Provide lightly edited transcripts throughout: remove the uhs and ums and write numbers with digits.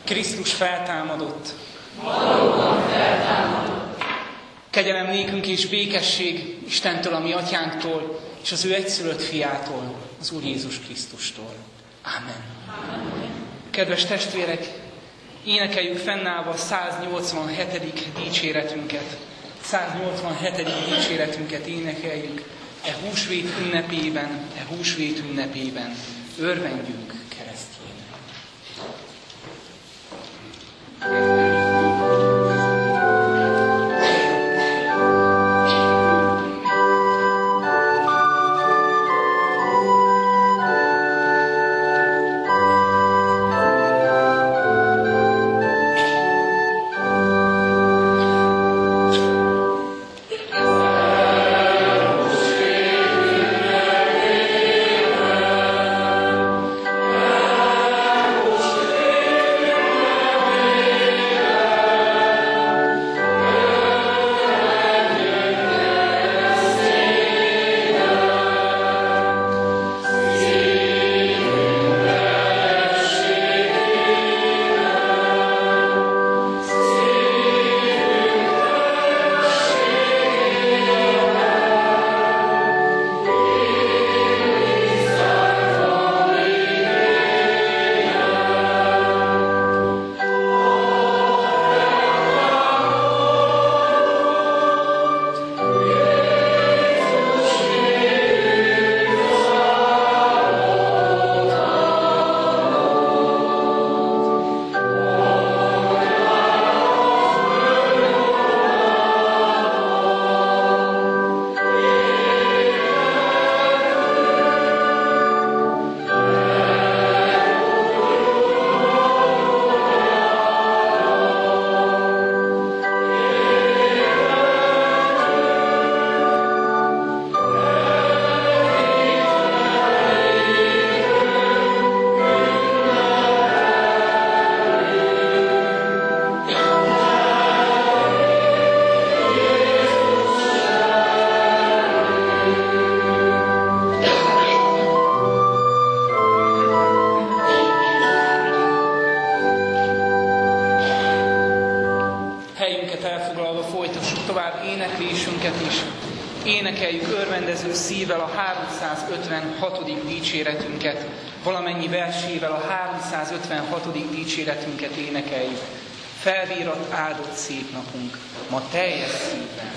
Krisztus feltámadott. Valóban feltámadott. Kegyelem nékünk és békesség Istentől, a mi atyánktól, és az ő egyszülött fiától, az Úr Jézus Krisztustól. Ámen. Kedves testvérek, énekeljük fennállva a 187. dicséretünket. 187. dicséretünket énekeljük húsvét ünnepében, örvendjünk keresztjén. Énekeljük örvendező szívvel a 356. dicséretünket, valamennyi versével a 356. dicséretünket énekeljük. Felvírat áldott szép napunk, ma teljes szívvel.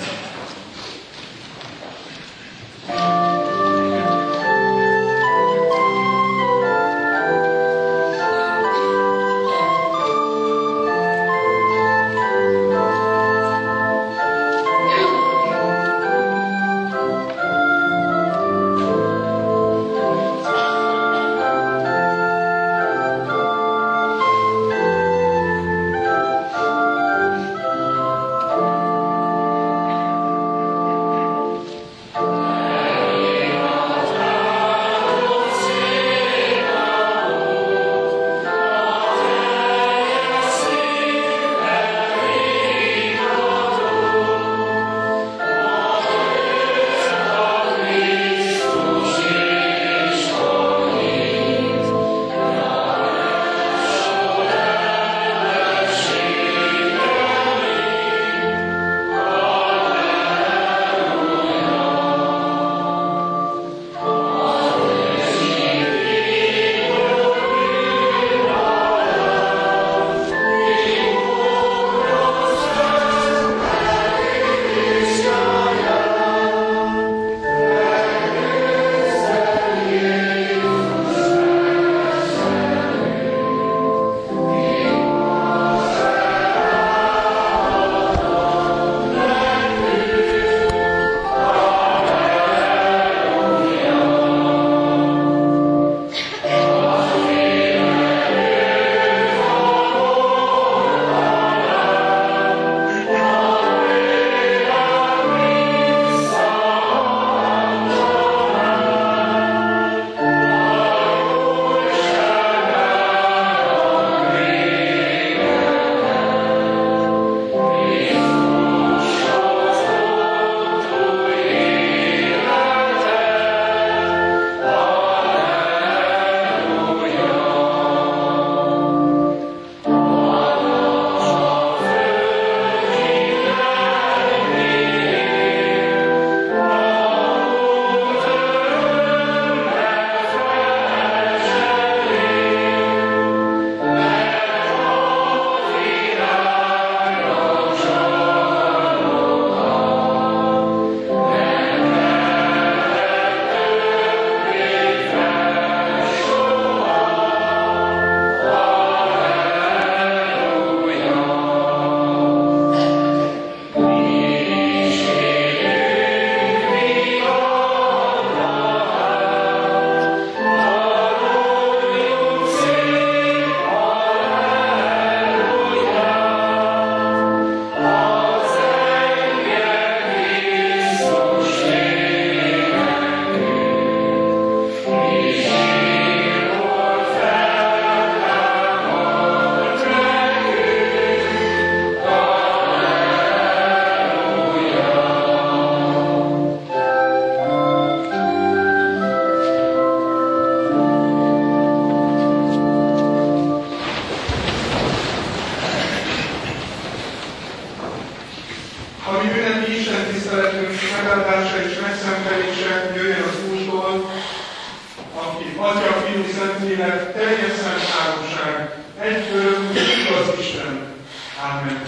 Ámen.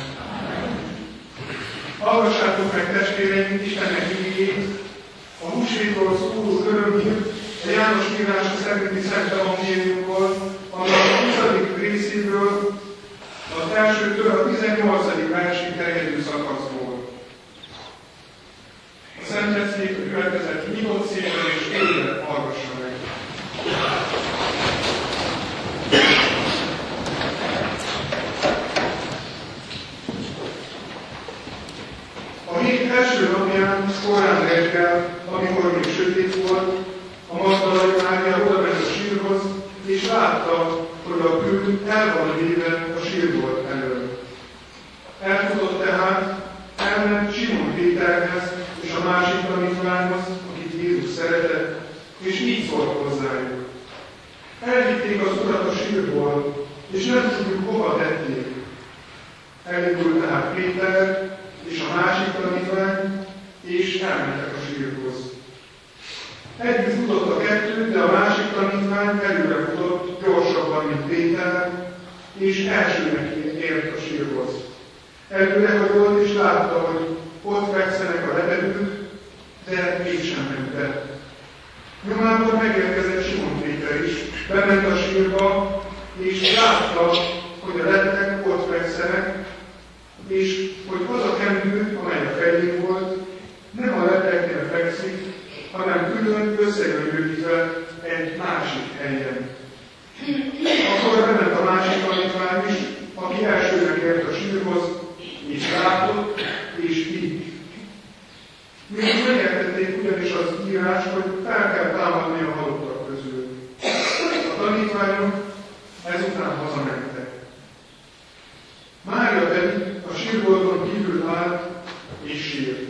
Hallgassátok meg, testvéreim, Istennek igéjét, a húsvétról szóló örömhírt a János írása szerinti Szent Evangéliumból, amely a 20. részéből, az elsőtől a 18. versig terjedő szakaszból. A Szentszék a következett nyitott szívvel és élve hallgassa meg. A hét első napján, korán reggel, amikor még sötét volt, a Magdalai Mária odament a sírhoz, és látta, hogy a kő el van véve a sírbolt elől. Elfutott tehát, elment Simon Péterhez és a másik tanítványhoz, akit Jézus szeretett, és így szólt hozzájuk. Elvitték az Urat a sírból, és nem tudjuk, hova tették. Elindult tehát Péter és a másik tanítvány, és elmentek a sírhoz. Együtt futott a kettő, de a másik tanítvány előre futott gyorsabban, mint Péter, és elsőnek ért a sírhoz. Előrehajolt, és látta, hogy ott fekszenek a lebegők, de mégsem ment be. Nyomában megérkezett Simon Péter is, bement a sírba, és látta, hogy a lettek ott fekszenek, és hogy az a kendő, amely a fején volt, nem a letteknél fekszik, hanem külön összegömbölyítve egy másik helyen. Akkor bement a másik tanítvány is, aki elsőnek ért a sírhoz, és látott, és így. Még megértették ugyanis az írás, hogy fel kell támadni a halottak közül. A tanítványok ezután hazamentek. Mária pedig a sírbolton kívül állt és sírt.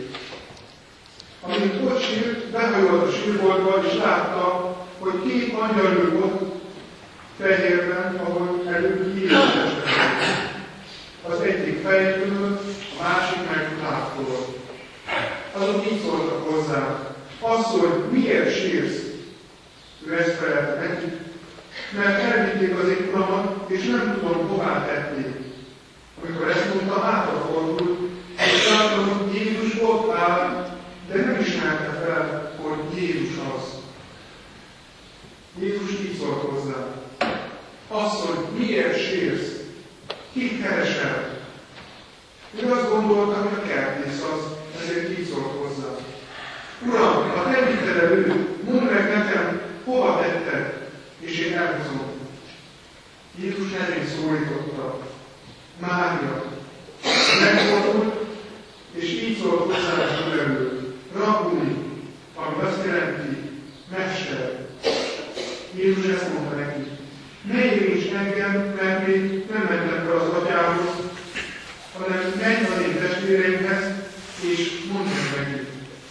Amint ott sírt, behajolt a sírboltba, és látta, hogy két angyal ül ott fehérben, ahol előbb Jézus teste. Az egyik fejtől, a másik meg lábtól. Azok így szóltak hozzá. Asszony, miért sírsz? Ő ezt felelte nekik, mert elvitték az én uramat, és nem tudom, hová tették. Amikor ezt mondta, hátrafordult, és látta, hogy Jézus ott áll, de nem ismerte fel, hogy Jézus az. Jézus így szólt hozzá. Asszony, miért sírsz? Kit keresel? Ő azt gondolta, hogy a kertész az, ezért így szólt hozzá. Uram, ha te vitted el őt, mondd meg nekem, hova tetted, és én elhozom. Jézus nevén szólította. Mária. Megfordult, és így szólt hozzá a tőlelő. Rabbuni, ami azt jelenti, mester. Jézus ezt mondta neki. Ne érints engem, mert még nem mentem be az atyához, hanem menj az én testvéreimhez, és mondd meg nekik.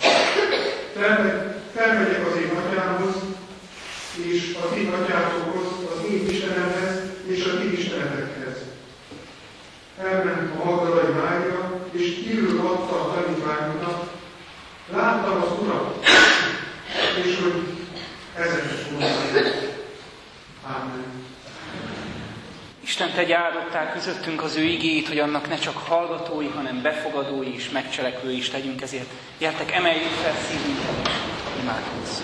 Felmegyek az én atyámhoz, és a ti atyátokhoz, az én Istenemhez, és a ti istenetekhez. Elment a Magdalai Mária, és kívül adta a tanítványoknak. Láttam az Urat, és hogy ezeket mondták. Ámen. Isten, Te áldottál közöttünk az ő igéjét, hogy annak ne csak hallgatói, hanem befogadói és megcselekvői is legyünk, ezért gyertek, emeljük fel szívünket, és imádkozzunk.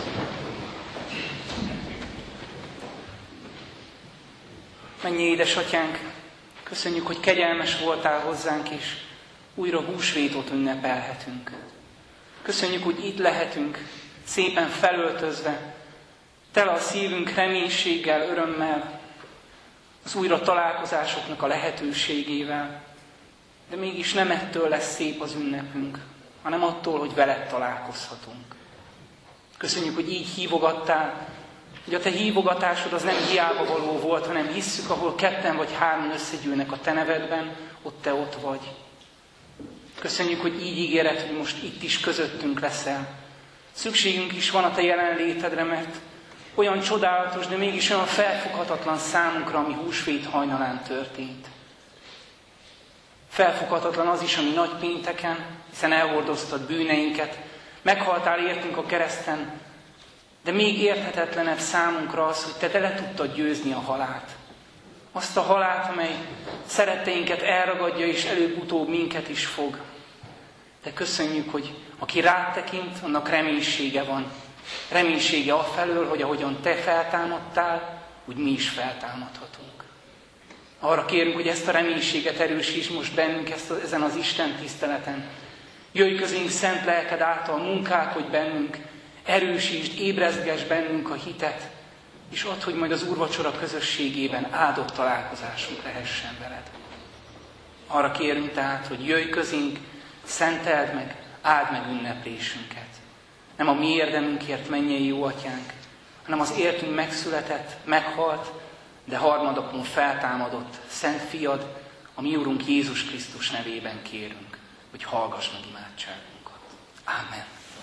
Mennyi édesatyánk, köszönjük, hogy kegyelmes voltál hozzánk, és újra húsvétot ünnepelhetünk. Köszönjük, hogy itt lehetünk, szépen felöltözve, tele a szívünk reménységgel, örömmel, az újra találkozásoknak a lehetőségével, de mégis nem ettől lesz szép az ünnepünk, hanem attól, hogy veled találkozhatunk. Köszönjük, hogy így hívogattál, hogy a te hívogatásod az nem hiába való volt, hanem hisszük, ahol ketten vagy hárman összegyűlnek a te nevedben, ott te ott vagy. Köszönjük, hogy így ígéred, hogy most itt is közöttünk leszel. Szükségünk is van a te jelenlétedre, mert olyan csodálatos, de mégis olyan felfoghatatlan számunkra, ami húsvét hajnalán történt. Felfoghatatlan az is, ami nagy pénteken, hiszen elhordoztad bűneinket, meghaltál értünk a kereszten, de még érthetetlenebb számunkra az, hogy te le tudtad győzni a halált. Azt a halált, amely szeretteinket elragadja, és előbb-utóbb minket is fog. De köszönjük, hogy aki rád tekint, annak reménysége van. Reménysége afelől, hogy ahogyan te feltámadtál, úgy mi is feltámadhatunk. Arra kérünk, hogy ezt a reménységet erősíts most bennünk ezen az Isten tiszteleten. Jöjj közénk szent lelked által, munkálkodj bennünk, erősítsd, ébrezgesd bennünk a hitet, és add, hogy majd az úrvacsora közösségében áldott találkozásunk lehessen veled. Arra kérünk tehát, hogy jöjj közénk, szenteld meg, áld meg ünneplésünket. Nem a mi érdemünkért, mennyei jó atyánk, hanem az értünk megszületett, meghalt, de harmadapon feltámadott szent fiad, a mi Urunk Jézus Krisztus nevében kérünk, hogy hallgass meg imádságunkat. Ámen.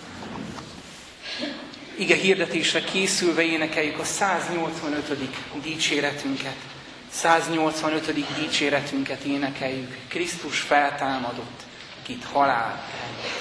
Ige hirdetésre készülve énekeljük a 185. dicséretünket. 185. dicséretünket énekeljük. Krisztus feltámadott, kit halál el.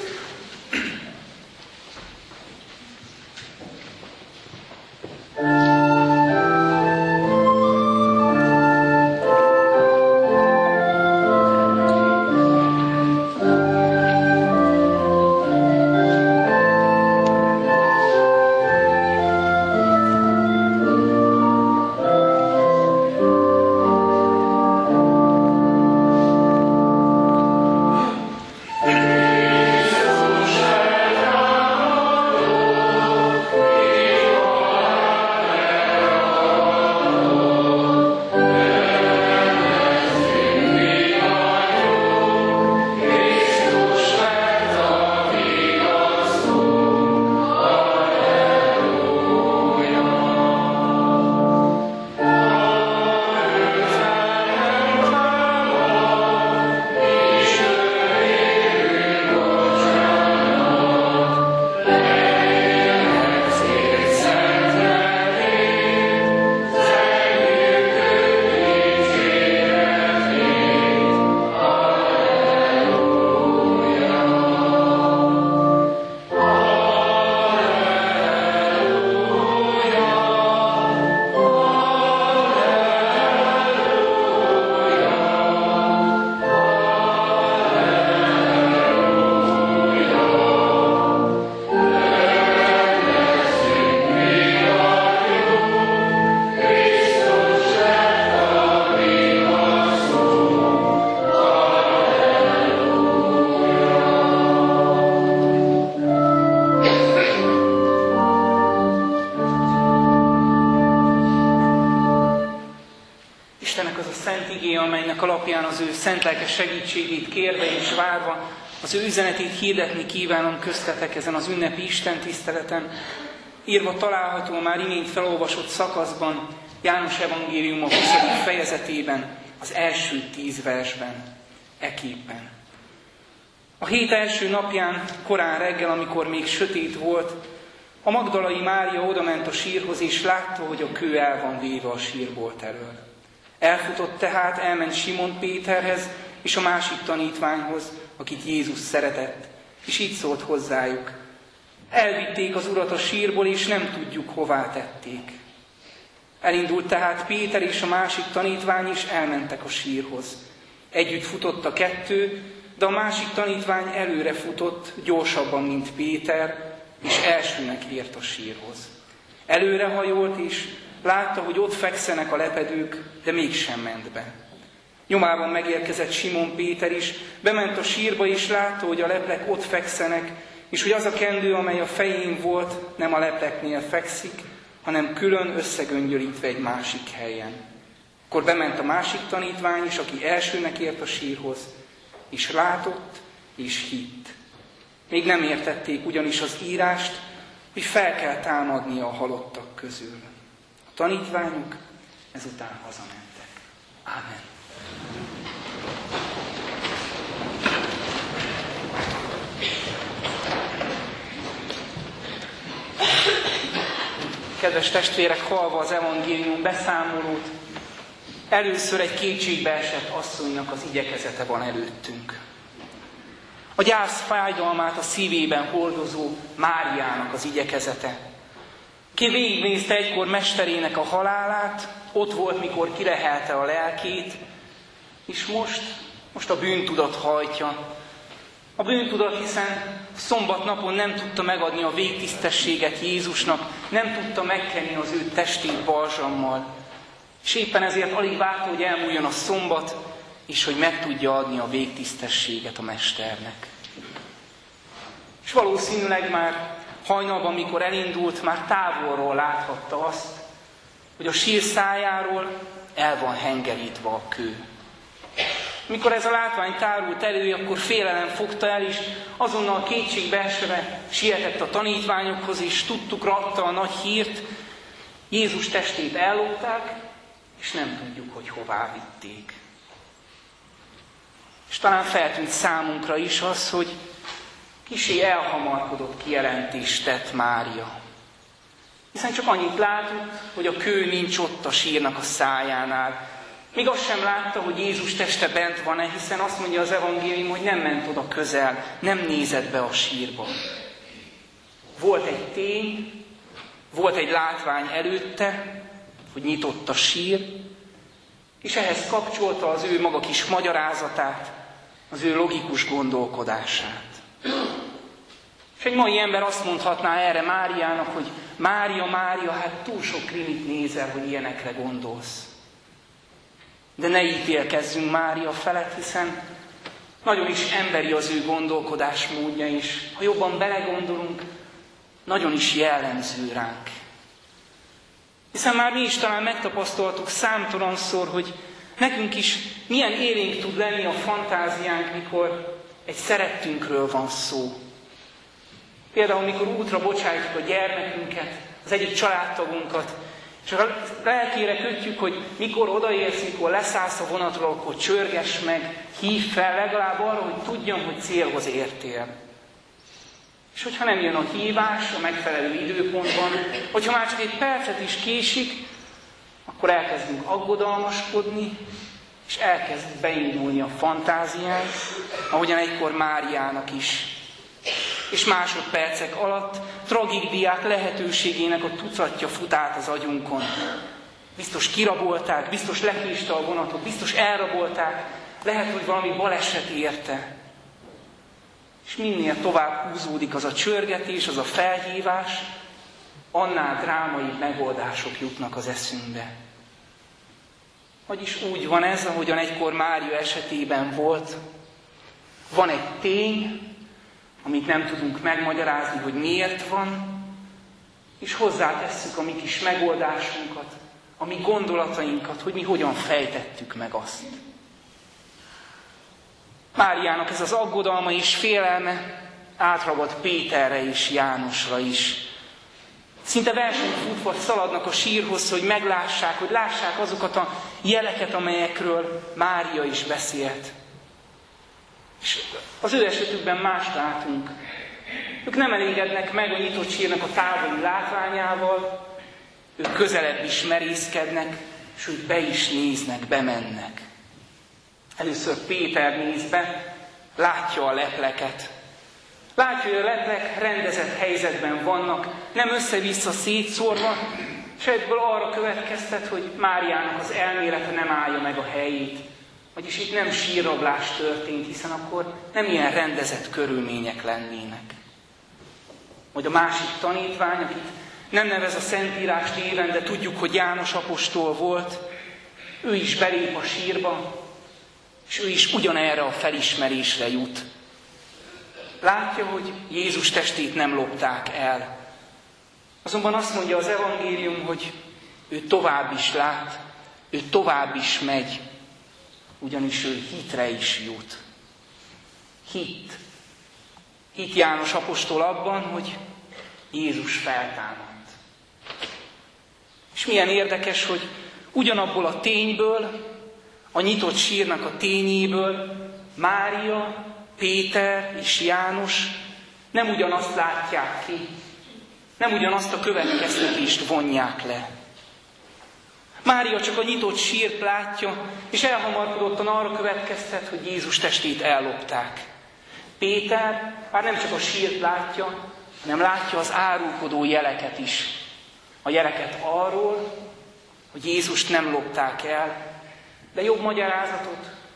Az ő szent lelke segítségét kérve és várva, az ő üzenetét hirdetni kívánom köztetek ezen az ünnepi Isten tiszteleten. Írva található már imént felolvasott szakaszban, János evangélium a 20. fejezetében, az első 10 versben, eképpen. A hét első napján, korán reggel, amikor még sötét volt, a Magdalai Mária odament a sírhoz, és látta, hogy a kő el van véve a sírbolt elől. Elfutott tehát, elment Simon Péterhez és a másik tanítványhoz, akit Jézus szeretett, és így szólt hozzájuk. Elvitték az Urat a sírból, és nem tudjuk, hová tették. Elindult tehát Péter és a másik tanítvány, és elmentek a sírhoz. Együtt futott a kettő, de a másik tanítvány előre futott, gyorsabban, mint Péter, és elsőnek ért a sírhoz. Előrehajolt, és látta, hogy ott fekszenek a lepedők, de mégsem ment be. Nyomában megérkezett Simon Péter is, bement a sírba, és látta, hogy a leplek ott fekszenek, és hogy az a kendő, amely a fején volt, nem a lepleknél fekszik, hanem külön összegöngyölítve egy másik helyen. Akkor bement a másik tanítvány is, aki elsőnek ért a sírhoz, és látott, és hitt. Még nem értették ugyanis az írást, hogy fel kell támadnia a halottak közül. A tanítványok ezután hazamentek. Ámen. Kedves testvérek, hallva az evangélium beszámolót, először egy kétségbeesett asszonynak az igyekezete van előttünk. A gyász fájdalmát a szívében hordozó Máriának az igyekezete. Ki végignézte egykor mesterének a halálát, ott volt, mikor kilehelte a lelkét, És most a bűntudat hajtja. A bűntudat, hiszen szombatnapon nem tudta megadni a végtisztességet Jézusnak, nem tudta megkenni az ő testét balzsammal. És éppen ezért alig várta, hogy elmúljon a szombat, és hogy meg tudja adni a végtisztességet a mesternek. És valószínűleg már hajnalban, mikor elindult, már távolról láthatta azt, hogy a sír szájáról el van hengerítve a kő. Mikor ez a látvány tárult elő, akkor félelem fogta el, és azonnal kétségbeesve sietett a tanítványokhoz, és tudtukra adta a nagy hírt, Jézus testét ellopták, és nem tudjuk, hogy hová vitték. És talán feltűnt számunkra is az, hogy kissé elhamarkodott kijelentést tett Mária. Hiszen csak annyit látott, hogy a kő nincs ott a sírnak a szájánál. Még azt sem látta, hogy Jézus teste bent van-e, hiszen azt mondja az evangélium, hogy nem ment oda közel, nem nézett be a sírba. Volt egy tény, volt egy látvány előtte, hogy nyitott a sír, és ehhez kapcsolta az ő maga kis magyarázatát, az ő logikus gondolkodását. És egy mai ember azt mondhatná erre Máriának, hogy Mária, hát túl sok krimit nézel, hogy ilyenekre gondolsz. De ne ítélkezzünk Mária felett, hiszen nagyon is emberi az ő gondolkodásmódja is. Ha jobban belegondolunk, nagyon is jellemző ránk. Hiszen már mi is talán megtapasztaltuk számtalanszor, hogy nekünk is milyen élénk tud lenni a fantáziánk, mikor egy szerettünkről van szó. Például, mikor útra bocsájtjuk a gyermekünket, az egyik családtagunkat, és a lelkére kötjük, hogy mikor odaérsz, mikor leszállsz a vonatról, akkor csörgess meg, hívd fel legalább arra, hogy tudjam, hogy célhoz értél. És hogyha nem jön a hívás a megfelelő időpontban, hogyha már csak egy percet is késik, akkor elkezdünk aggodalmaskodni, és elkezd beindulni a fantáziánk, ahogyan egykor Máriának is. És másodpercek alatt tragédiák lehetőségének a tucatja fut át az agyunkon. Biztos kirabolták, biztos lekéste a vonatot, biztos elrabolták, lehet, hogy valami baleset érte. És minél tovább húzódik az a csörgetés, az a felhívás, annál drámai megoldások jutnak az eszünkbe. Vagyis úgy van ez, ahogyan egykor Mária esetében volt. Van egy tény, amit nem tudunk megmagyarázni, hogy miért van, és hozzátesszük a mi kis megoldásunkat, a mi gondolatainkat, hogy mi hogyan fejtettük meg azt. Máriának ez az aggodalma és félelme átragad Péterre és Jánosra is. Szinte versenyfutva szaladnak a sírhoz, hogy meglássák, hogy lássák azokat a jeleket, amelyekről Mária is beszélt. És az ő esetükben mást látunk. Ők nem elégednek meg a nyitott sírnak a távoli látványával, ők közelebb is merészkednek, és ők be is néznek, bemennek. Először Péter néz be, látja a lepleket. Látja, hogy a leplek rendezett helyzetben vannak, nem össze-vissza szétszórva, és ebből arra következtet, hogy Máriának az elmélete nem állja meg a helyét. Vagyis itt nem sírrablás történt, hiszen akkor nem ilyen rendezett körülmények lennének. Majd a másik tanítvány, akit nem nevez a Szentírás néven, de tudjuk, hogy János apostol volt, ő is belép a sírba, és ő is ugyanerre a felismerésre jut. Látja, hogy Jézus testét nem lopták el. Azonban azt mondja az evangélium, hogy ő tovább is lát, ő tovább is megy, ugyanis ő hitre is jut. Hit János apostol abban, hogy Jézus feltámadt. És milyen érdekes, hogy ugyanabból a tényből, a nyitott sírnak a tényéből Mária, Péter és János nem ugyanazt látják ki, nem ugyanazt a következtetést vonják le. Mária csak a nyitott sírt látja, és elhamarkodottan arra következtet, hogy Jézus testét ellopták. Péter már nem csak a sírt látja, hanem látja az árulkodó jeleket is. A jeleket arról, hogy Jézust nem lopták el, de jobb magyarázatot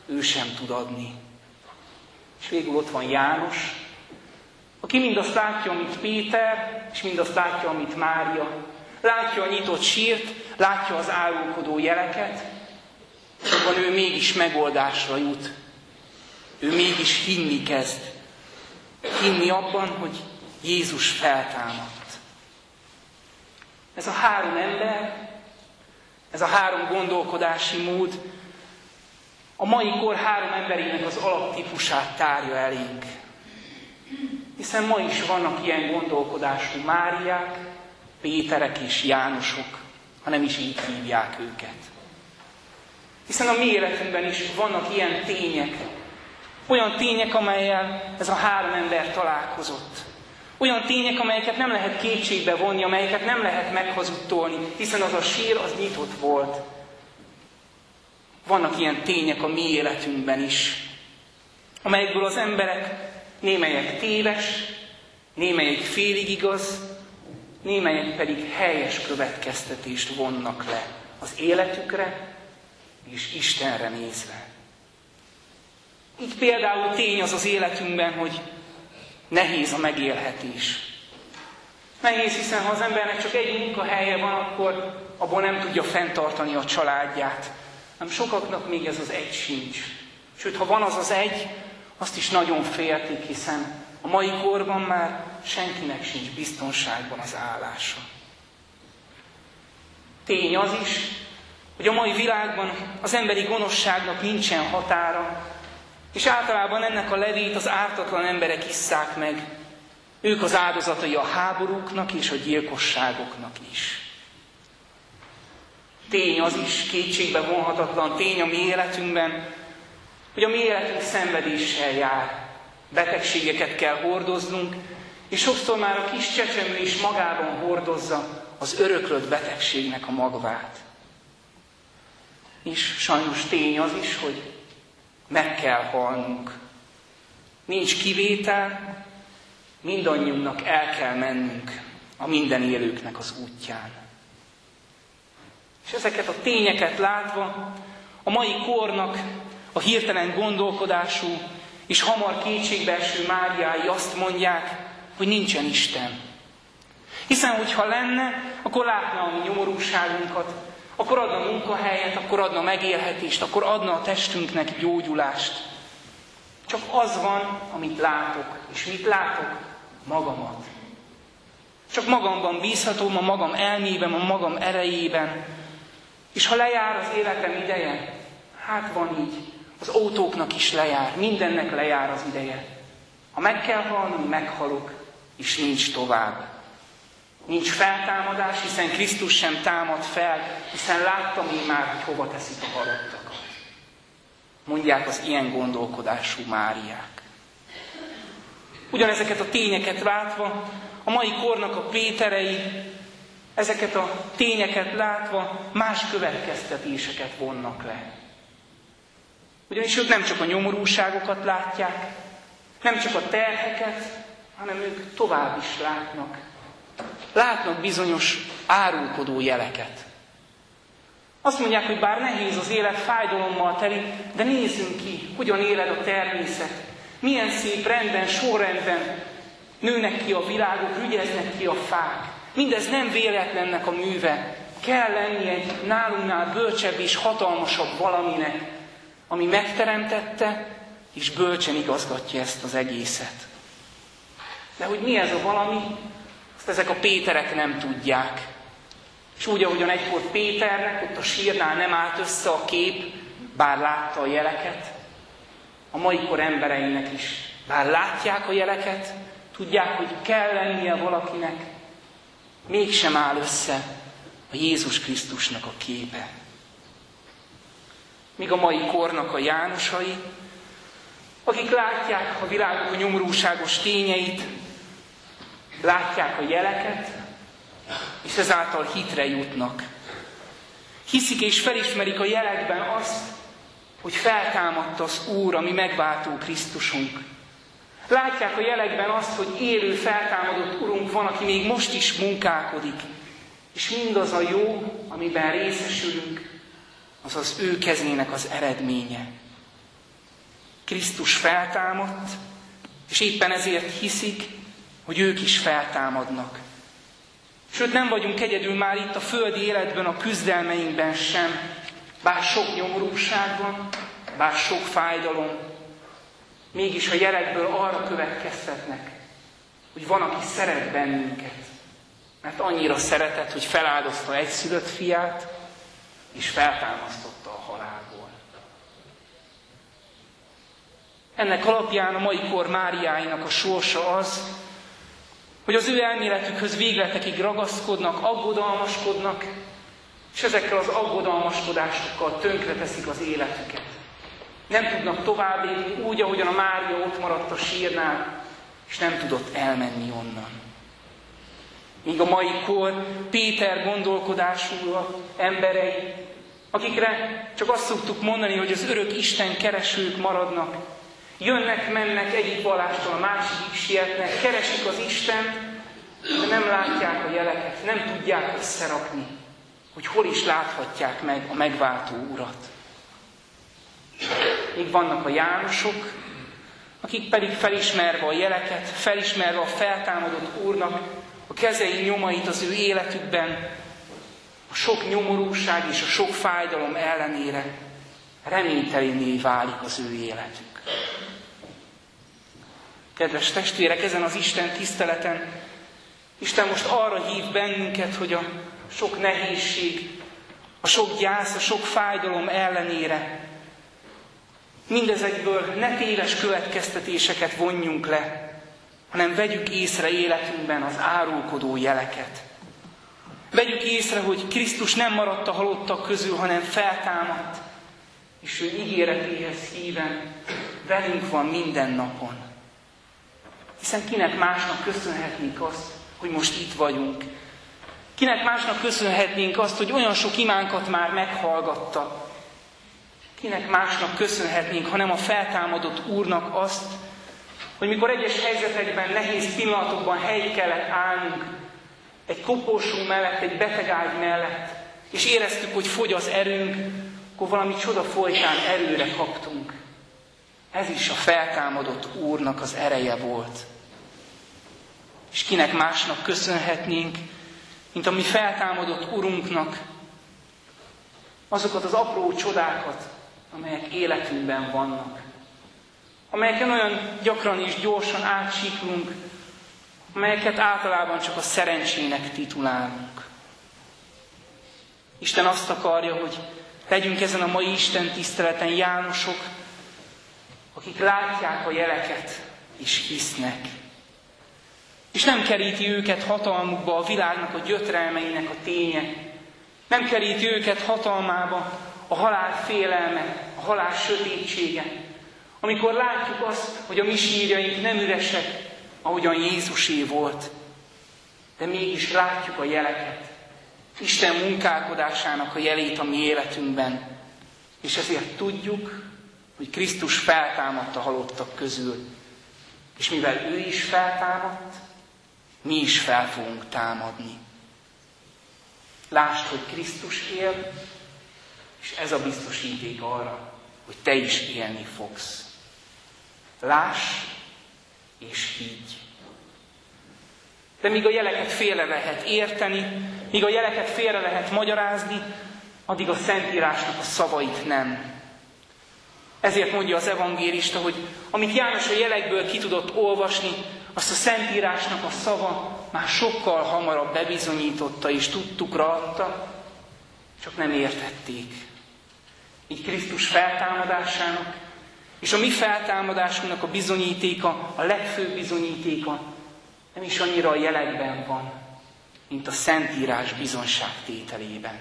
ő sem tud adni. És végül ott van János, aki mindazt látja, amit Péter, és mindazt látja, amit Mária. Látja a nyitott sírt, látja az árulkodó jeleket, és abban ő mégis megoldásra jut. Ő mégis hinni kezd. Hinni abban, hogy Jézus feltámadt. Ez a 3 ember, ez a 3 gondolkodási mód a mai kor 3 emberének az alaptípusát tárja elénk. Hiszen ma is vannak ilyen gondolkodású Máriák, Péterek és Jánosok, ha nem is így hívják őket. Hiszen a mi életünkben is vannak ilyen tények, olyan tények, amellyel ez a 3 ember találkozott. Olyan tények, amelyeket nem lehet kétségbe vonni, amelyeket nem lehet meghazudtolni, hiszen az a sír az nyitott volt. Vannak ilyen tények a mi életünkben is, amelyekből az emberek némelyek téves, némelyek félig igaz, némelyek pedig helyes következtetést vonnak le az életükre és Istenre nézve. Így például tény az életünkben, hogy nehéz a megélhetés. Nehéz, hiszen ha az embernek csak egy munkahelye van, akkor abból nem tudja fenntartani a családját. Nem sokaknak még ez az egy sincs. Sőt, ha van az az egy, azt is nagyon féltik, hiszen a mai korban már senkinek sincs biztonságban az állása. Tény az is, hogy a mai világban az emberi gonoszságnak nincsen határa, és általában ennek a levét az ártatlan emberek isszák meg. Ők az áldozatai a háborúknak és a gyilkosságoknak is. Tény az is, kétségbe vonhatatlan tény a mi életünkben, hogy a mi életünk szenvedéssel jár. Betegségeket kell hordoznunk, és sokszor már a kis csecsemő is magában hordozza az öröklött betegségnek a magvát. És sajnos tény az is, hogy meg kell halnunk. Nincs kivétel, mindannyiunknak el kell mennünk a minden élőknek az útján. És ezeket a tényeket látva, a mai kornak a hirtelen gondolkodású és hamar kétségbeeső Máriái azt mondják, hogy nincsen Isten. Hiszen, hogyha lenne, akkor látna a mi nyomorúságunkat, akkor adna munkahelyet, akkor adna megélhetést, akkor adna a testünknek gyógyulást. Csak az van, amit látok. És mit látok? Magamat. Csak magamban bízhatom, a magam elmében, a magam erejében. És ha lejár az életem ideje, hát van így. Az autóknak is lejár, mindennek lejár az ideje. Ha meg kell halni, meghalok, és nincs tovább. Nincs feltámadás, hiszen Krisztus sem támad fel, hiszen láttam én már, hogy hova teszik a halottakat. Mondják az ilyen gondolkodású Máriák. Ugyanezeket a tényeket látva, a mai kornak a Péterei, ezeket a tényeket látva más következtetéseket vonnak le. Ugyanis ők nem csak a nyomorúságokat látják, nem csak a terheket, hanem ők tovább is látnak. Látnak bizonyos árulkodó jeleket. Azt mondják, hogy bár nehéz az élet, fájdalommal teli, de nézzünk ki, hogyan éled a természet. Milyen szép rendben, sorrendben nőnek ki a világok, ügyeznek ki a fák. Mindez nem véletlennek a műve. Kell lenni egy nálunknál bölcsebb és hatalmasabb valaminek, ami megteremtette, és bölcsen igazgatja ezt az egészet. De hogy mi ez a valami, azt ezek a Péterek nem tudják. És úgy, ahogyan egykor Péternek ott a sírnál nem állt össze a kép, bár látta a jeleket, a mai kor embereinek is, bár látják a jeleket, tudják, hogy kell lennie valakinek, mégsem áll össze a Jézus Krisztusnak a képe. Míg a mai kornak a Jánosai, akik látják a világok a nyomorúságos tényeit, látják a jeleket, és ezáltal hitre jutnak. Hiszik és felismerik a jelekben azt, hogy feltámadt az Úr, ami megváltó Krisztusunk. Látják a jelekben azt, hogy élő, feltámadott Urunk van, aki még most is munkálkodik. És mindaz a jó, amiben részesülünk, az az ő kezének az eredménye. Krisztus feltámadt, és éppen ezért hiszik, hogy ők is feltámadnak. Sőt, nem vagyunk egyedül már itt a földi életben, a küzdelmeinkben sem, bár sok nyomorúság van, bár sok fájdalom, mégis a jelekből arra következtetnek, hogy van, aki szeret bennünket, mert annyira szeretett, hogy feláldozta egyszülött fiát, és feltámasztotta a halálból. Ennek alapján a mai kor Máriáinak a sorsa az, hogy az ő elméletükhöz végletekig ragaszkodnak, aggodalmaskodnak, és ezekkel az aggodalmaskodásokkal tönkreteszik az életüket. Nem tudnak tovább élni úgy, ahogyan a Mária ott maradt a sírnál, és nem tudott elmenni onnan. Míg a mai kor Péter gondolkodású emberei, akikre csak azt szoktuk mondani, hogy az örök Isten keresők maradnak, jönnek-mennek egyik vallástól a másikig sietnek, keresik az Istent, de nem látják a jeleket, nem tudják összerakni, hogy hol is láthatják meg a megváltó Urat. Még vannak a Jánosok, akik pedig felismerve a jeleket, felismerve a feltámadott Úrnak a kezei nyomait az ő életükben, a sok nyomorúság és a sok fájdalom ellenére reménytelenné válik az ő életük. Kedves testvérek, ezen az Isten tiszteleten Isten most arra hív bennünket, hogy a sok nehézség, a sok gyász, a sok fájdalom ellenére mindezekből ne téves következtetéseket vonjunk le, hanem vegyük észre életünkben az árulkodó jeleket. Vegyük észre, hogy Krisztus nem maradt a halottak közül, hanem feltámadt, és ő ígéretéhez híven velünk van minden napon. Hiszen kinek másnak köszönhetnénk azt, hogy most itt vagyunk? Kinek másnak köszönhetnénk azt, hogy olyan sok imánkat már meghallgatta? Kinek másnak köszönhetnénk, hanem a feltámadott Úrnak azt, hogy mikor egyes helyzetekben, nehéz pillanatokban helyt kellett állnunk, egy koporsó mellett, egy betegágy mellett, és éreztük, hogy fogy az erőnk, akkor valami csoda folytán erőre kaptunk. Ez is a feltámadott Úrnak az ereje volt. És kinek másnak köszönhetnénk, mint a mi feltámadott Urunknak azokat az apró csodákat, amelyek életünkben vannak. Amelyeken olyan gyakran és gyorsan átsiklunk, amelyeket általában csak a szerencsének titulálunk. Isten azt akarja, hogy legyünk ezen a mai Isten tiszteleten Jánosok, akik látják a jeleket és hisznek. És nem keríti őket hatalmukba a világnak a gyötrelmeinek a ténye. Nem keríti őket hatalmába a halál félelme, a halál sötétsége. Amikor látjuk azt, hogy a mi sírjaink nem üresek, ahogyan Jézusé volt, de mégis látjuk a jeleket. Isten munkálkodásának a jelét a mi életünkben. És ezért tudjuk, hogy Krisztus feltámadt a halottak közül. És mivel ő is feltámadt, mi is fel fogunk támadni. Lásd, hogy Krisztus él, és ez a biztosíték arra, hogy te is élni fogsz. Láss és higgy. De míg a jeleket félre lehet érteni, míg a jeleket félre lehet magyarázni, addig a Szentírásnak a szavait nem. Ezért mondja az evangélista, hogy amit János a jelekből ki tudott olvasni, azt a Szentírásnak a szava már sokkal hamarabb bebizonyította és tudtukra adta, csak nem értették. Így Krisztus feltámadásának és a mi feltámadásunknak a bizonyítéka, a legfőbb bizonyítéka nem is annyira a jelekben van, mint a Szentírás bizonságtételében.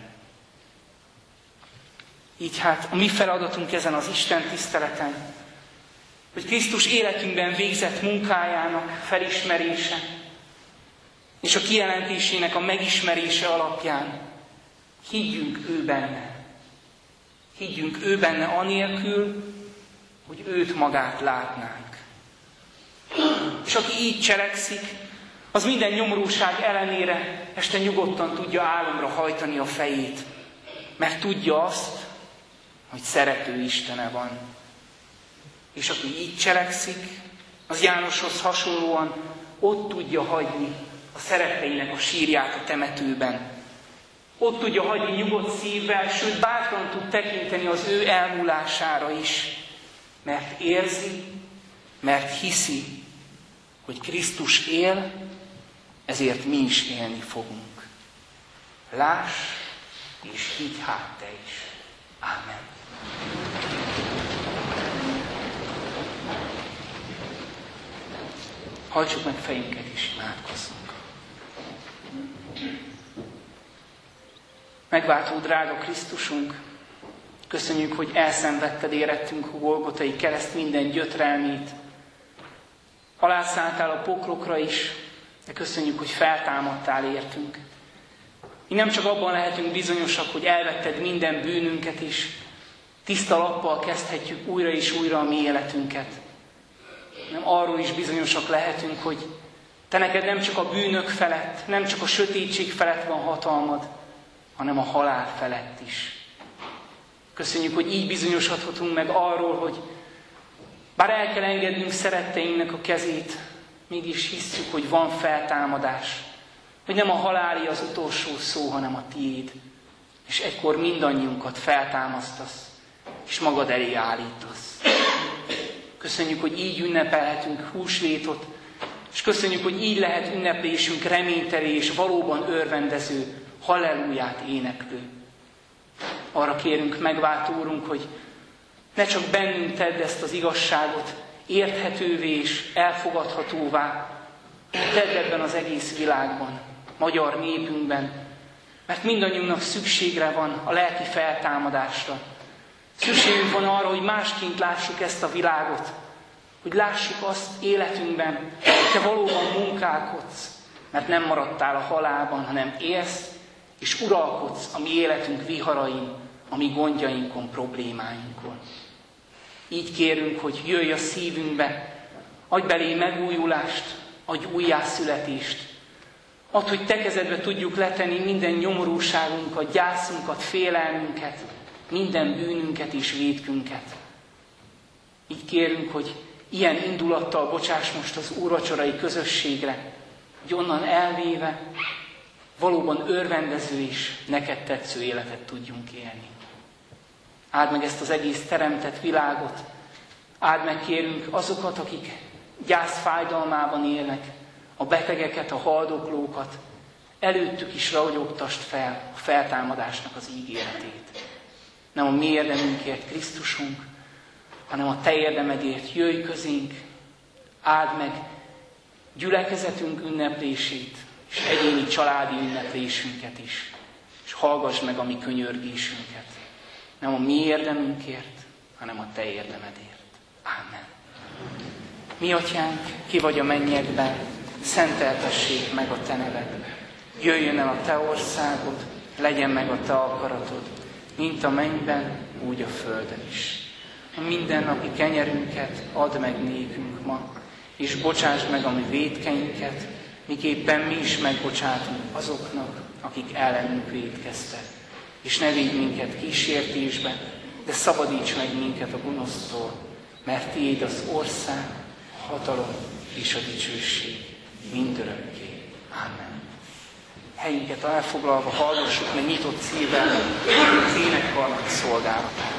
Így hát a mi feladatunk ezen az Isten tiszteleten, hogy Krisztus életünkben végzett munkájának felismerése és a kijelentésének a megismerése alapján higgyünk ő benne. Higgyünk ő benne anélkül, hogy őt magát látnánk. És aki így cselekszik, az minden nyomorúság ellenére este nyugodtan tudja álomra hajtani a fejét, mert tudja azt, hogy szerető Istene van. És aki így cselekszik, az Jánoshoz hasonlóan ott tudja hagyni a szeretteinek a sírját a temetőben. Ott tudja hagyni nyugodt szívvel, sőt bátran tud tekinteni az ő elmúlására is, mert érzi, mert hiszi, hogy Krisztus él, ezért mi is élni fogunk. Láss és higgy hát te is. Ámen. Hajtsuk meg fejünket és imádkozzunk. Megváltó drága Krisztusunk, köszönjük, hogy elszenvedted érettünk a Golgotai kereszt minden gyötrelmét. Alászálltál a pokrokra is, de köszönjük, hogy feltámadtál értünk. Mi nem csak abban lehetünk bizonyosak, hogy elvetted minden bűnünket is, tiszta lappal kezdhetjük újra és újra a mi életünket. Nem arról is bizonyosak lehetünk, hogy te neked nem csak a bűnök felett, nem csak a sötétség felett van hatalmad, hanem a halál felett is. Köszönjük, hogy így bizonyosodhatunk meg arról, hogy bár el kell engednünk szeretteinknek a kezét, mégis hisszük, hogy van feltámadás, hogy nem a halálé az utolsó szó, hanem a tiéd, és egykor mindannyiunkat feltámasztasz, és magad elé állítasz. Köszönjük, hogy így ünnepelhetünk húsvétot, és köszönjük, hogy így lehet ünneplésünk reményteli és valóban örvendező, halleluját éneklő. Arra kérünk, megváltó Úrunk, hogy ne csak bennünk tedd ezt az igazságot érthetővé és elfogadhatóvá, tedd ebben az egész világban, magyar népünkben, mert mindannyiunknak szükségre van a lelki feltámadásra. Szükségünk van arra, hogy másként lássuk ezt a világot, hogy lássuk azt életünkben, hogy te valóban munkálkodsz, mert nem maradtál a halálban, hanem élsz, és uralkodsz a mi életünk viharain, a mi gondjainkon, problémáinkon. Így kérünk, hogy jöjj a szívünkbe, adj belé megújulást, adj újjászületést. Add, hogy te kezedbe tudjuk letenni minden nyomorúságunkat, gyászunkat, félelmünket, minden bűnünket és vétkünket. Így kérünk, hogy ilyen indulattal bocsáss most az úrvacsorai közösségre, hogy onnan elvéve valóban örvendező és neked tetsző életet tudjunk élni. Áld meg ezt az egész teremtett világot, áld meg, kérünk, azokat, akik gyász fájdalmában élnek, a betegeket, a haldoklókat, előttük is ragyogtasd fel a feltámadásnak az ígéretét. Nem a mi érdemünkért, Krisztusunk, hanem a te érdemedért jöjj közénk, áld meg gyülekezetünk ünneplését, és egyéni családi ünneplésünket is, és hallgass meg a mi könyörgésünket. Nem a mi érdemünkért, hanem a te érdemedért. Ámen. Mi atyánk, ki vagy a mennyekben, szenteltessék meg a te neved. Jöjjön el a te országod, legyen meg a te akaratod, mint a mennyben, úgy a földön is. A mindennapi kenyerünket add meg nékünk ma, és bocsásd meg a mi vétkeinket, miképpen mi is megbocsátunk azoknak, akik ellenünk vétkeztek. És ne vigy minket kísértésbe, de szabadíts meg minket a gonosztól, mert tiéd az ország, a hatalom és a dicsőség mindörökké. Ámen. Helyünket elfoglalva hallgassuk meg nyitott szívvel az énekkarnak szolgálatát.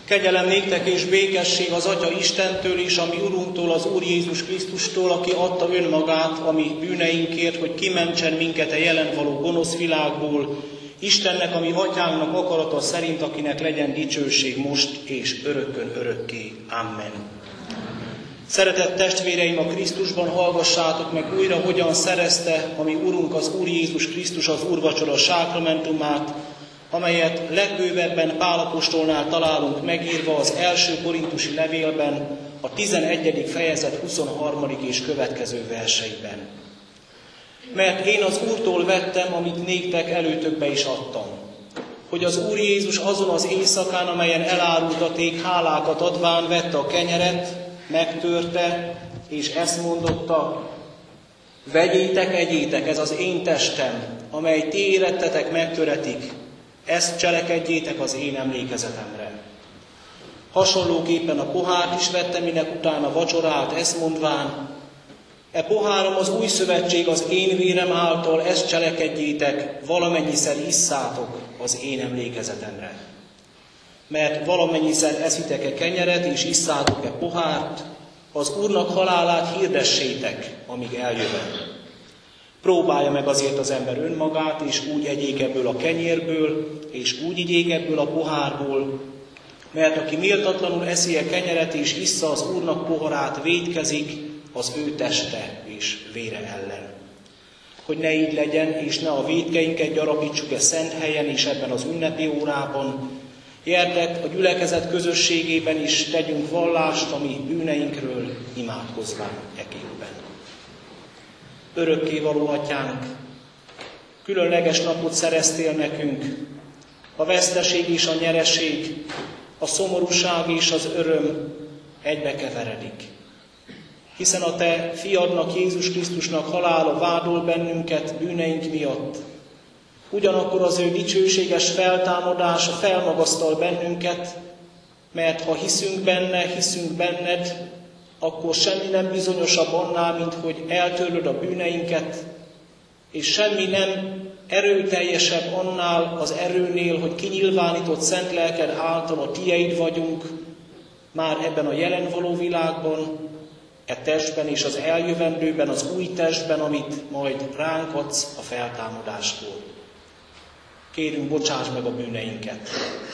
Kegyelem néktek és békesség az Atya Istentől és a mi Urunktól, az Úr Jézus Krisztustól, aki adta önmagát a mi bűneinkért, hogy kimentsen minket a jelen való gonosz világból, Istennek, a mi Atyánknak akarata szerint, akinek legyen dicsőség most és örökkön örökké. Amen. Szeretett testvéreim, a Krisztusban hallgassátok meg újra, hogyan szerezte a mi Urunk, az Úr Jézus Krisztus az úrvacsora sákramentumát, amelyet legbővebben Pál apostolnál találunk megírva az első korintusi levélben, a 11. fejezet 23. és következő verseiben. Mert én az Úrtól vettem, amit néktek előtökbe is adtam, hogy az Úr Jézus azon az éjszakán, amelyen elárultaték, hálákat adván vette a kenyeret, megtörte, és ezt mondotta: vegyétek, egyétek, ez az én testem, amely ti érettetek megtöretik, ezt cselekedjétek az én emlékezetemre. Hasonlóképpen a pohárt is vette, minek utána vacsorált, ezt mondván: e pohárom az új szövetség az én vérem által, ezt cselekedjétek, valamennyiszer isszátok az én emlékezetemre. Mert valamennyiszer eszitek-e kenyeret, és isszátok-e pohárt, az Úrnak halálát hirdessétek, amíg eljövök. Próbálja meg azért az ember önmagát, és úgy egyék ebből a kenyérből, és úgy igyék ebből a pohárból, mert aki méltatlanul eszi-e kenyeret, és issza az Úrnak poharát, vétkezik az ő teste és vére ellen. Hogy ne így legyen, és ne a vétkeinket gyarapítsuk-e szent helyen és ebben az ünnepi órában, gyertek, a gyülekezet közösségében is tegyünk vallást a mi bűneinkről, imádkozván eképpen. Örökkévaló Atyánk, különleges napot szereztél nekünk, a veszteség és a nyereség, a szomorúság és az öröm egybekeveredik. Hiszen a te fiadnak, Jézus Krisztusnak halála vádol bennünket bűneink miatt. Ugyanakkor az ő dicsőséges feltámadása felmagasztal bennünket, mert ha hiszünk benne, hiszünk benned, akkor semmi nem bizonyosabb annál, mint hogy eltörlöd a bűneinket, és semmi nem erőteljesebb annál az erőnél, hogy kinyilvánított szent lelked által a tieid vagyunk, már ebben a jelen való világban, e testben és az eljövendőben, az új testben, amit majd ránk adsz a feltámadástól. Kérünk, bocsáss meg a bűneinket.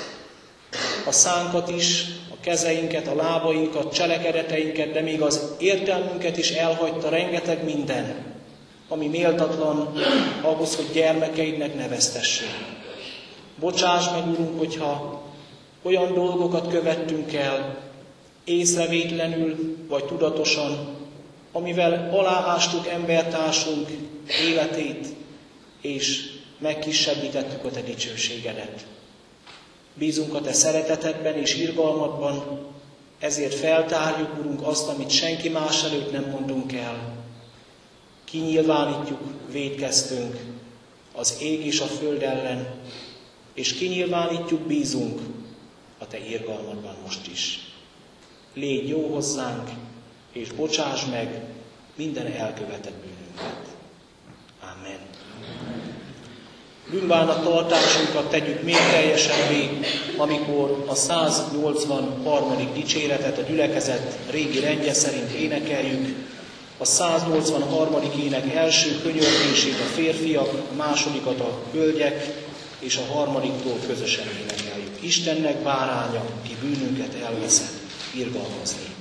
A szánkat is, a kezeinket, a lábainkat, cselekedeteinket, de még az értelmünket is elhagyta rengeteg minden, ami méltatlan ahhoz, hogy gyermekeidnek neveztessék. Bocsáss meg, Urunk, hogyha olyan dolgokat követtünk el, észrevétlenül vagy tudatosan, amivel aláástuk embertársunk életét, és megkisebbítettük a te dicsőségedet. Bízunk a te szeretetedben és irgalmadban, ezért feltárjuk, Urunk, azt, amit senki más előtt nem mondunk el. Kinyilvánítjuk, vétkeztünk az ég és a föld ellen, és kinyilvánítjuk, bízunk a te irgalmadban most is. Légy jó hozzánk, és bocsáss meg minden elkövetett bűnünket. Amen. Bűnbánattartásunkat tegyük még teljesebbé, amikor a 183. dicséretet a gyülekezet régi rendje szerint énekeljük. A 183. ének első könyörgését a férfiak, a másodikat a hölgyek, és a harmadiktól közösen énekeljük. Istennek báránya, ki bűnünket elveszed, irgalmaz népünk.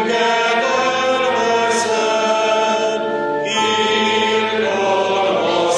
Oh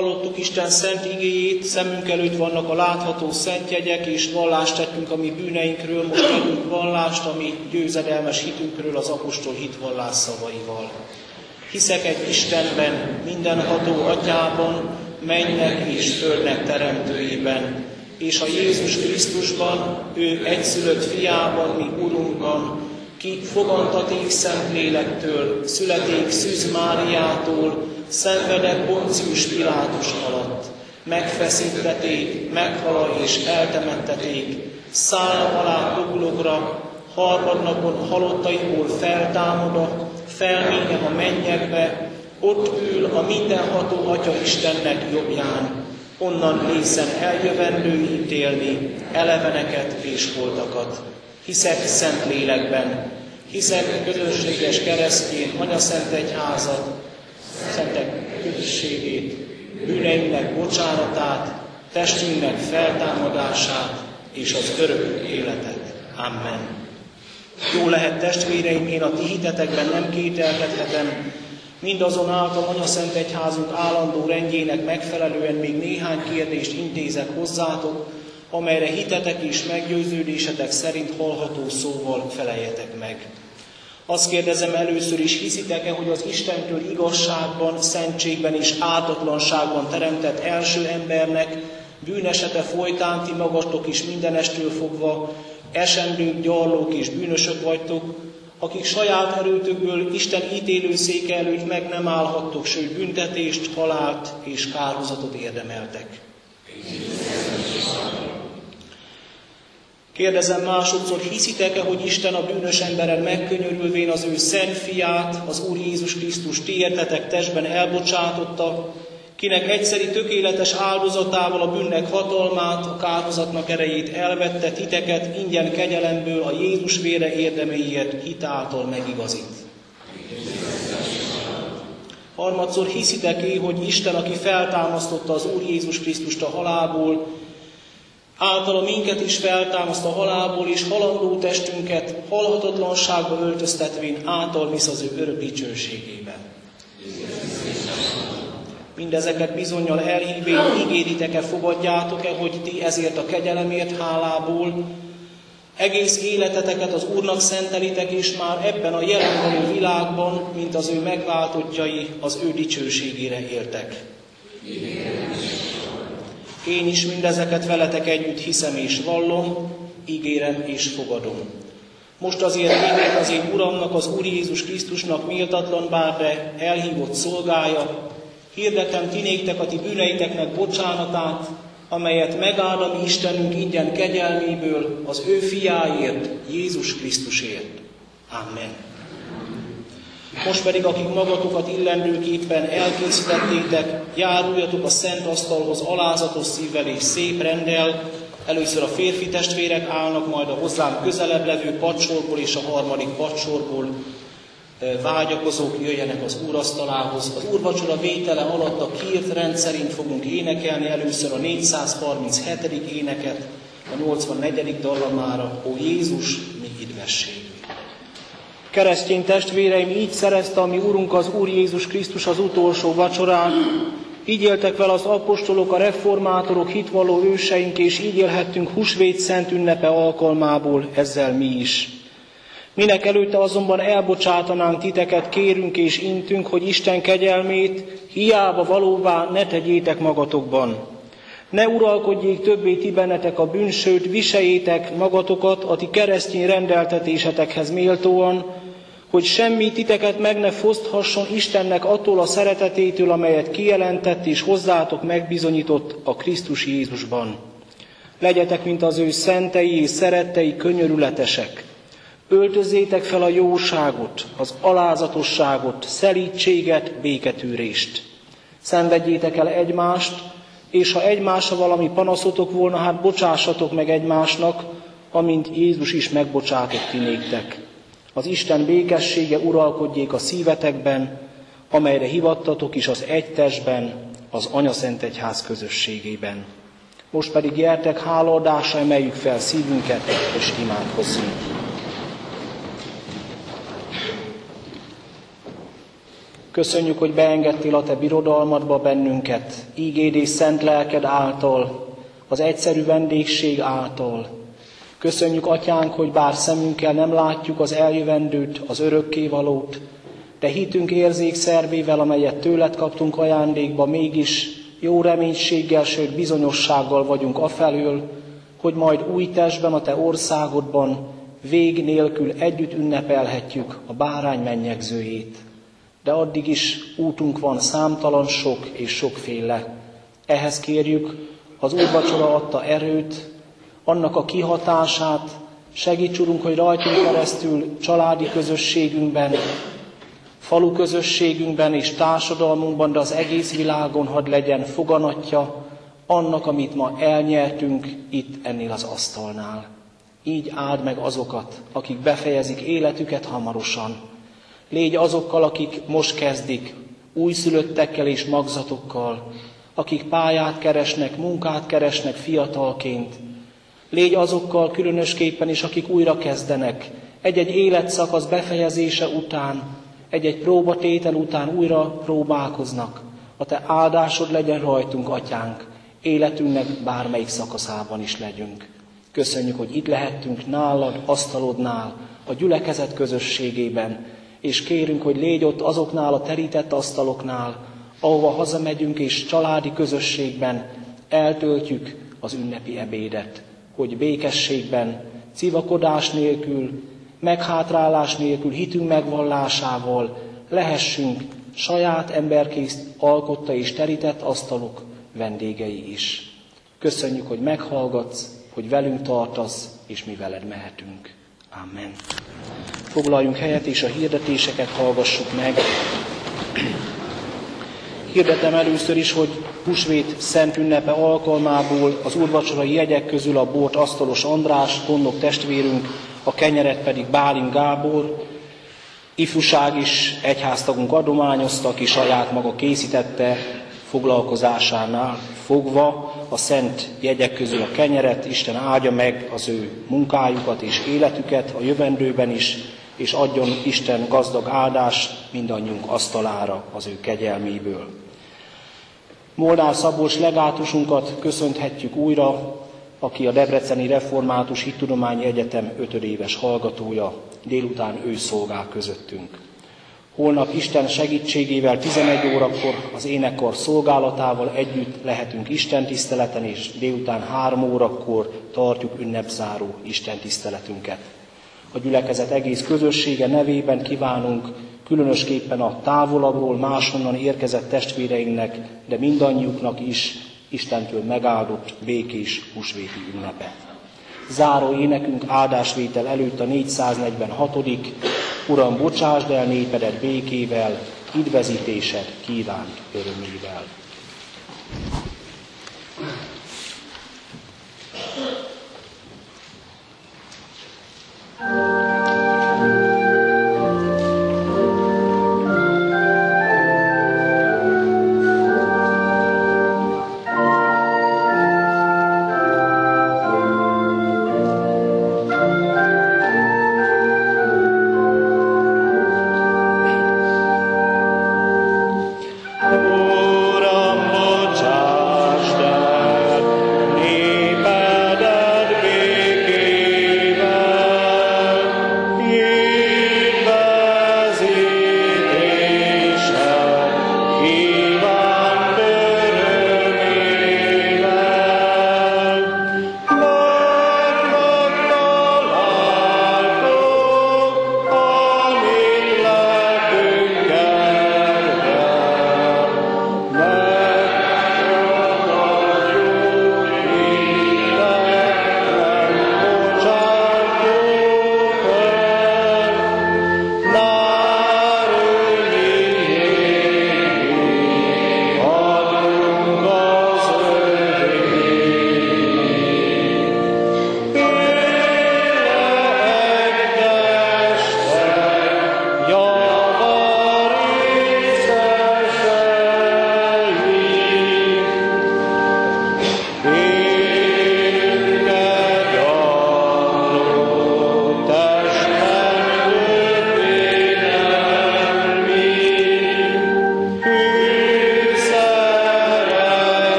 Hallottuk Isten szent igéjét, szemünk előtt vannak a látható szentjegyek, és vallást tettünk a mi bűneinkről, most tettünk vallást a mi győzedelmes hitünkről az apostol hitvallás szavaival. Hiszek egy Istenben, mindenható Atyában, mennynek és földnek teremtőjében, és a Jézus Krisztusban, ő egyszülött fiában, mi Urunkban, ki fogantaték Szentlélektől, születék Szűz Máriától, szenvedett Poncius Pilátus alatt, megfeszítették, meghala és eltemetteték, száll alá pogulogra, harmadnapon halottaiból feltámada, felménye a mennyekbe, ott ül a mindenható Atya Istennek jobbján, onnan lészen eljövendő ítélni eleveneket és holtakat. Hiszek Szentlélekben, hiszek közösséges keresztény Anyaszent Egyházat, szentek közösségét, bűneinknek bocsánatát, testünknek feltámadását és az örök életet. Amen. Jó lehet, testvéreim, én a ti hitetekben nem kételkedhetem, mindazonáltal Anyaszent Egyházunk állandó rendjének megfelelően még néhány kérdést intézek hozzátok, amelyre hitetek és meggyőződésetek szerint hallható szóval feleljetek meg. Azt kérdezem először is, hiszitek-e, hogy az Istentől igazságban, szentségben és ártatlanságban teremtett első embernek bűnesete folytán ti magatok is mindenestől fogva esendők, gyarlók és bűnösök vagytok, akik saját erőtökből Isten ítélőszéke előtt meg nem állhattok, sőt büntetést, halált és kárhozatot érdemeltek. Kérdezem másodszor, hiszitek-e, hogy Isten a bűnös emberen megkönyörülvén az ő szent fiát, az Úr Jézus Krisztus ti értetek testben elbocsátotta, kinek egyszeri tökéletes áldozatával a bűnnek hatalmát, a kárhozatnak erejét elvette, titeket ingyen kegyelemből a Jézus vére érdemeiért hitáltal megigazít. Harmadszor, hiszitek-e, hogy Isten, aki feltámasztotta az Úr Jézus Krisztust a halálból, általa minket is feltámaszt a halálból, és halandó testünket halhatatlanságba öltöztetvén által visz az ő örök dicsőségébe. Mindezeket bizonnyal elhívén ígéritek-e, fogadjátok-e, hogy ti ezért a kegyelemért hálából egész életeteket az Úrnak szentelitek, és már ebben a jelenvaló világban, mint az ő megváltottjai, az ő dicsőségére értek. Én is mindezeket veletek együtt hiszem és vallom, ígérem és fogadom. Most azért én az én Uramnak, az Úr Jézus Krisztusnak méltatlan bár, de elhívott szolgája, hirdetem ti néktek a ti bűneiteknek bocsánatát, amelyet megáld a mi Istenünk ingyen kegyelméből az ő fiáért, Jézus Krisztusért. Amen. Most pedig, akik magatokat illendőképpen elkészítettétek, járuljatok a szent asztalhoz alázatos szívvel és szép renddel. Először a férfi testvérek állnak, majd a hozzám közelebb levő padsorból és a harmadik padsorból vágyakozók jöjjenek az úrasztalához. Az úrvacsora vétele alatt a kírt rend szerint fogunk énekelni először a 437. éneket, a 84. dallamára, Ó Jézus, mi idvesség. Keresztény testvéreim, így szerezte a mi Urunk az Úr Jézus Krisztus az utolsó vacsorát, így éltek vele az apostolok, a reformátorok, hitvalló őseink, és így élhettünk húsvét szent ünnepe alkalmából ezzel mi is. Minek előtte azonban elbocsátanánk titeket, kérünk és intünk, hogy Isten kegyelmét hiába valóvá ne tegyétek magatokban. Ne uralkodjék többé ti bennetek a bűn, sőt viseljétek magatokat a ti keresztény rendeltetésetekhez méltóan, hogy semmi titeket meg ne foszthasson Istennek attól a szeretetétől, amelyet kijelentett és hozzátok megbizonyított a Krisztus Jézusban. Legyetek, mint az ő szentei és szerettei, könyörületesek. Öltözzétek fel a jóságot, az alázatosságot, szelídséget, béketűrést. Szenvedjétek el egymást, és ha egymásra valami panaszotok volna, hát bocsássatok meg egymásnak, amint Jézus is megbocsátott ti néktek. Az Isten békessége uralkodjék a szívetekben, amelyre hivattatok is az egy testben, az Anyaszent Egyház közösségében. Most pedig gyertek, hálaadásra emeljük fel szívünket, és imádkozzunk. Köszönjük, hogy beengedtél a te birodalmadba bennünket, ígéd és szent lelked által, az egyszerű vendégség által. Köszönjük, Atyánk, hogy bár szemünkkel nem látjuk az eljövendőt, az örökkévalót, de hitünk érzékszervével, amelyet tőled kaptunk ajándékba, mégis jó reménységgel, sőt bizonyossággal vagyunk afelől, hogy majd új testben, a te országodban vég nélkül együtt ünnepelhetjük a bárány mennyegzőjét. De addig is útunk van számtalan sok és sokféle. Ehhez kérjük az úrvacsora adta erőt, annak a kihatását, segíts, Urunk, hogy rajtunk keresztül családi közösségünkben, falu közösségünkben és társadalmunkban, de az egész világon hadd legyen foganatja annak, amit ma elnyertünk itt ennél az asztalnál. Így áld meg azokat, akik befejezik életüket hamarosan. Légy azokkal, akik most kezdik, újszülöttekkel és magzatokkal, akik pályát keresnek, munkát keresnek fiatalként. Légy azokkal különösképpen is, akik újra kezdenek, egy-egy életszakasz befejezése után, egy-egy próbatétel után újra próbálkoznak. A te áldásod legyen rajtunk, Atyánk, életünknek bármelyik szakaszában is legyünk. Köszönjük, hogy itt lehettünk nálad, asztalodnál, a gyülekezet közösségében, és kérünk, hogy légy ott azoknál a terített asztaloknál, ahova hazamegyünk és családi közösségben eltöltjük az ünnepi ebédet, hogy békességben, civakodás nélkül, meghátrálás nélkül, hitünk megvallásával lehessünk saját emberkész alkotta és terített asztalok vendégei is. Köszönjük, hogy meghallgatsz, hogy velünk tartasz, és mi veled mehetünk. Amen. Foglaljunk helyet, és a hirdetéseket hallgassuk meg. Hirdetem először is, hogy húsvét szent ünnepe alkalmából az úrvacsorai jegyek közül a bort Asztalos András, gondnok testvérünk, a kenyeret pedig Bálint Gábor, ifjúság is egyháztagunk adományozta, aki saját maga készítette foglalkozásánál fogva a szent jegyek közül a kenyeret. Isten áldja meg az ő munkájukat és életüket a jövendőben is, és adjon Isten gazdag áldást mindannyiunk asztalára az ő kegyelméből. Molnár Szabolcs legátusunkat köszönthetjük újra, aki a Debreceni Református Hittudományi Egyetem 5. éves hallgatója, délután ő szolgál közöttünk. Holnap Isten segítségével 11 órakor az énekkar szolgálatával együtt lehetünk istentiszteleten, és délután 3 órakor tartjuk ünnepzáró istentiszteletünket. A gyülekezet egész közössége nevében kívánunk különösképpen a távolabbról máshonnan érkezett testvéreinknek, de mindannyiuknak is Istentől megáldott békés húsvéti ünnepet. Záró énekünk áldásvétel előtt a 446. Uram, bocsásd el népedet békével, üdvözítésed kívánt örömével. Ura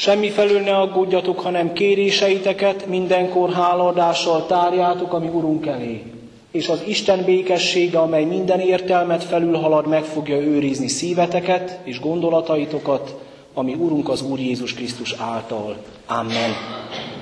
Semmi felül ne aggódjatok, hanem kéréseiteket mindenkor hálaadással tárjátok a mi Urunk elé. És az Isten békessége, amely minden értelmet felülhalad, meg fogja őrizni szíveteket és gondolataitokat, ami Urunk az Úr Jézus Krisztus által. Amen.